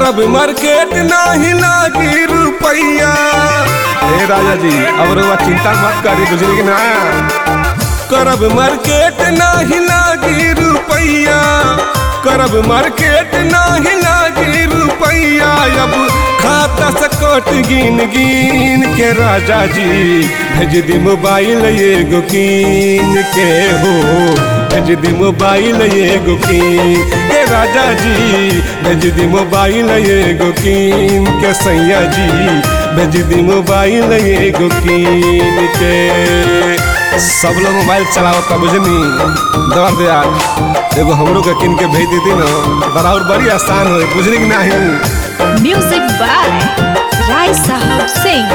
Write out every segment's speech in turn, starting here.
करब मार्केट नाही लागी रुपैया। हे राजा जी अब रुआ चिंता मत करी, बुझली ना। करब मार्केट नाही लागी रुपैया, करब मार्केट नाही लागी रुपैया। अब खाता से कट गिन गिन के राजा जी भेज दी मोबाइल एगो कीन के हो, भेज दी मोबाइल एगो कीन के राजा जी, भेज दी मोबाइल एगो कीन के सैया जी, भेज दी मोबाइल एगो कीन के। सब लोग मोबाइल चलावता बुझनी, दवा दे यार एगो हमरो के किन के भेज दी ना, बड़ा और बड़ी आसान हो, बुझली कि नहीं। म्यूजिक बाय राय साहब सिंह।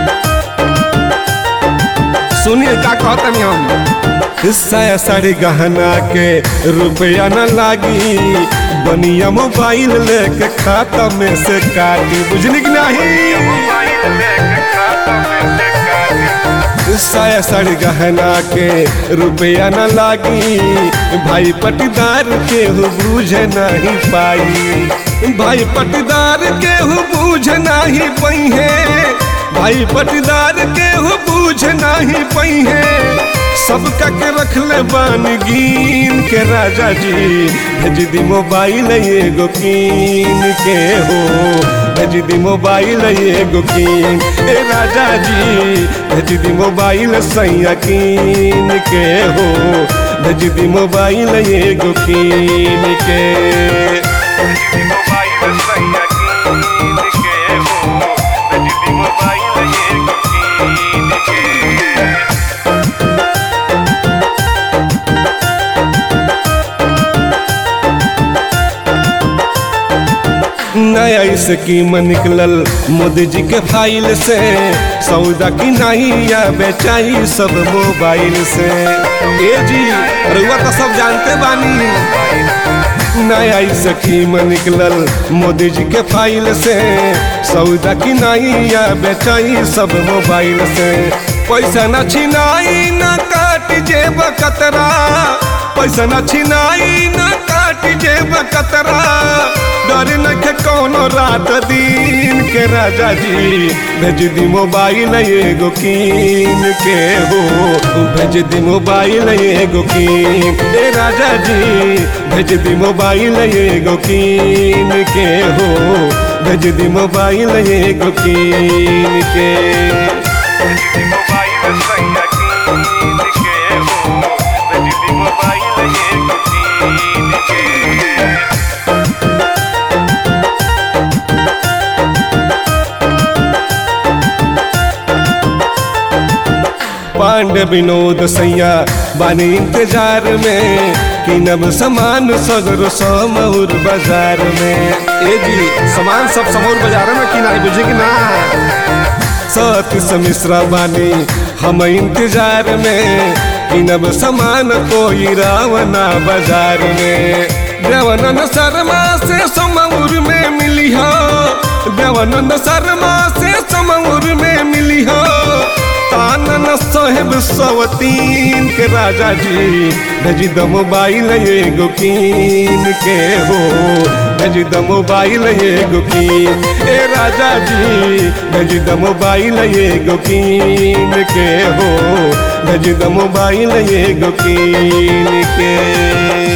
सुनिए का कहतनी हम, साया साड़ी गहना के रुपया न लागी, बनिया मोबाइल लेके खाता में से काटी, बुझली कि नहीं। साया साड़ी गहना के रुपया न लागी, भाई पटीदार के हो बूझे नहीं पाई, भाई पटीदार के हो बूझ नहीं पई है, भाई पटीदार के हो बूझ नहीं पई है। सबका के रख ले बान गिन के राजा जी, भेज दी मोबाइल एगो कीन के हो, भेज दी मोबाइल एगो कीन ए राजा जी, भेज दी मोबाइल सैया कीन के हो, भेज दी मोबाइल एगो कीन के। नया स्कीम निकलल मोदी जी के फाइल से, सौदा की नहीं या बेचाई सब मोबाइल से। ए जी रुआ तो सब जानते बानी, नया स्कीम निकलल मोदी जी के फाइल से, सौदा की नहीं या बेचाई सब मोबाइल से। पैसा न छिनाई न काट जेब कतरा, पैसा न छिनाई न काट जेब कतरा, डर नखे कोनो रात दिन के राजा जी, भेज दी मोबाइल एगो कीन के हो, भेज दी मोबाइल एगो कीन ए राजा जी, भेज दी मोबाइल एगो कीन के हो, भेज दी मोबाइल एगो कीन के। पांडे विनोद सैया बानी इंतजार में, किनब सामान सगरो समौर बाजार में। ए जी सामान सब समौर बाजार में किनाई, बुझे कि ना। सतीश मिश्रा बानी हम इंतजार में, किनब सामान कोई रावना बाजार में। देवानंद शर्मा से समौर में मिली हो, देवानंद शर्मा से समौर में मिली हो। तानन साहेब सवतीन के राजा जी, भेज द मोबाइल एगो कीन के हो, भेज द मोबाइल एगो कीन ए राजा जी, भेज द मोबाइल एगो कीन के हो, भेज द मोबाइल एगो कीन के।